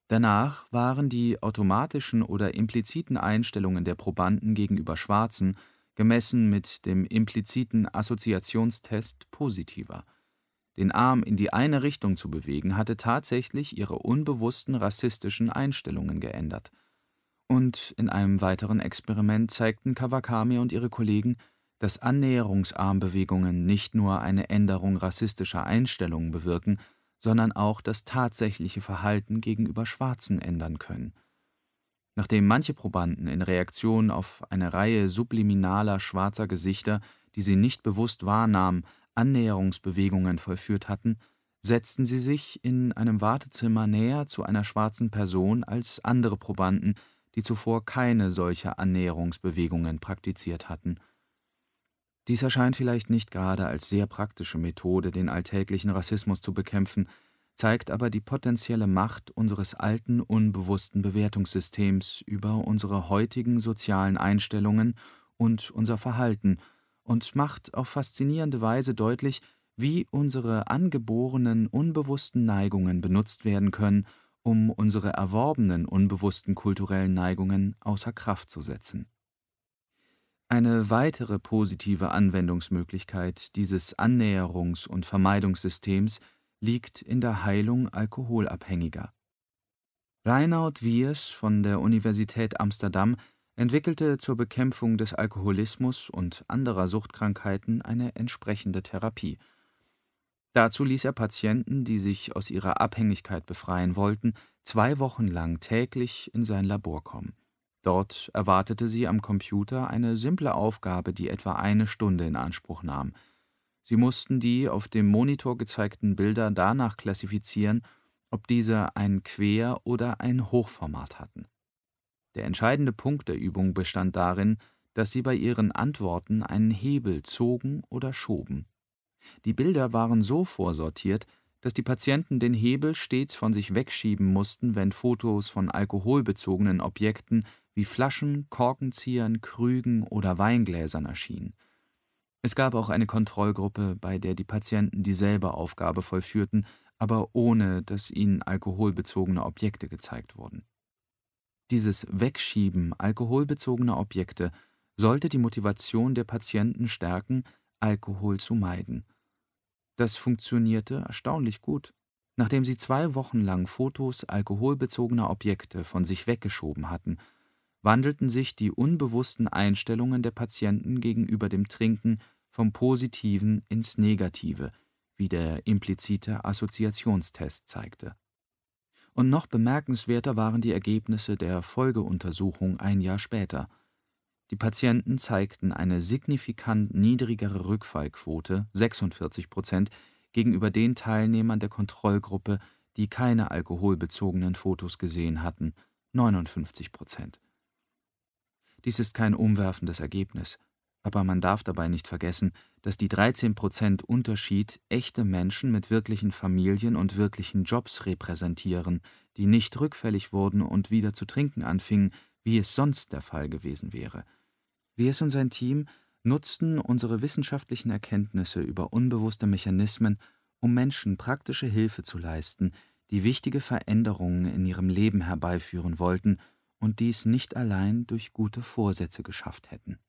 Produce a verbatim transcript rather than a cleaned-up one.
Danach waren die automatischen oder impliziten Einstellungen der Probanden gegenüber Schwarzen, gemessen mit dem impliziten Assoziationstest, positiver. Den Arm in die eine Richtung zu bewegen, hatte tatsächlich ihre unbewussten rassistischen Einstellungen geändert. Und in einem weiteren Experiment zeigten Kawakami und ihre Kollegen, dass Annäherungsarmbewegungen nicht nur eine Änderung rassistischer Einstellungen bewirken, sondern auch das tatsächliche Verhalten gegenüber Schwarzen ändern können. Nachdem manche Probanden in Reaktion auf eine Reihe subliminaler schwarzer Gesichter, die sie nicht bewusst wahrnahmen, Annäherungsbewegungen vollführt hatten, setzten sie sich in einem Wartezimmer näher zu einer schwarzen Person als andere Probanden, die zuvor keine solcher Annäherungsbewegungen praktiziert hatten. Dies erscheint vielleicht nicht gerade als sehr praktische Methode, den alltäglichen Rassismus zu bekämpfen, zeigt aber die potenzielle Macht unseres alten, unbewussten Bewertungssystems über unsere heutigen sozialen Einstellungen und unser Verhalten und macht auf faszinierende Weise deutlich, wie unsere angeborenen, unbewussten Neigungen benutzt werden können, um unsere erworbenen, unbewussten kulturellen Neigungen außer Kraft zu setzen. Eine weitere positive Anwendungsmöglichkeit dieses Annäherungs- und Vermeidungssystems liegt in der Heilung Alkoholabhängiger. Reinoud Wiers von der Universität Amsterdam entwickelte zur Bekämpfung des Alkoholismus und anderer Suchtkrankheiten eine entsprechende Therapie. Dazu ließ er Patienten, die sich aus ihrer Abhängigkeit befreien wollten, zwei Wochen lang täglich in sein Labor kommen. Dort erwartete sie am Computer eine simple Aufgabe, die etwa eine Stunde in Anspruch nahm. Sie mussten die auf dem Monitor gezeigten Bilder danach klassifizieren, ob diese ein Quer- oder ein Hochformat hatten. Der entscheidende Punkt der Übung bestand darin, dass sie bei ihren Antworten einen Hebel zogen oder schoben. Die Bilder waren so vorsortiert, dass die Patienten den Hebel stets von sich wegschieben mussten, wenn Fotos von alkoholbezogenen Objekten wie Flaschen, Korkenziehern, Krügen oder Weingläsern erschienen. Es gab auch eine Kontrollgruppe, bei der die Patienten dieselbe Aufgabe vollführten, aber ohne dass ihnen alkoholbezogene Objekte gezeigt wurden. Dieses Wegschieben alkoholbezogener Objekte sollte die Motivation der Patienten stärken, Alkohol zu meiden. Das funktionierte erstaunlich gut. Nachdem sie zwei Wochen lang Fotos alkoholbezogener Objekte von sich weggeschoben hatten, wandelten sich die unbewussten Einstellungen der Patienten gegenüber dem Trinken vom Positiven ins Negative, wie der implizite Assoziationstest zeigte. Und noch bemerkenswerter waren die Ergebnisse der Folgeuntersuchung ein Jahr später. Die Patienten zeigten eine signifikant niedrigere Rückfallquote (sechsundvierzig Prozent) gegenüber den Teilnehmern der Kontrollgruppe, die keine alkoholbezogenen Fotos gesehen hatten (neunundfünfzig Prozent). Dies ist kein umwerfendes Ergebnis, aber man darf dabei nicht vergessen, dass die dreizehn Prozent Unterschied echte Menschen mit wirklichen Familien und wirklichen Jobs repräsentieren, die nicht rückfällig wurden und wieder zu trinken anfingen, wie es sonst der Fall gewesen wäre. Wiers und sein Team nutzten unsere wissenschaftlichen Erkenntnisse über unbewusste Mechanismen, um Menschen praktische Hilfe zu leisten, die wichtige Veränderungen in ihrem Leben herbeiführen wollten und dies nicht allein durch gute Vorsätze geschafft hätten.